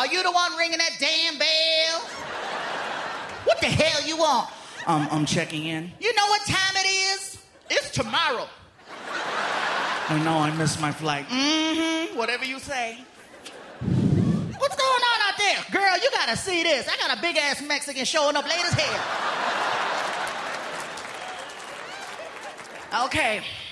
Are you the one ringing that damn bell? What the hell you want? I'm checking in. You know what time it is? It's tomorrow. I know, I missed my flight. Whatever you say. What's going on out there? Girl, you gotta see this. I got a big-ass Mexican showing up late as hell. Okay.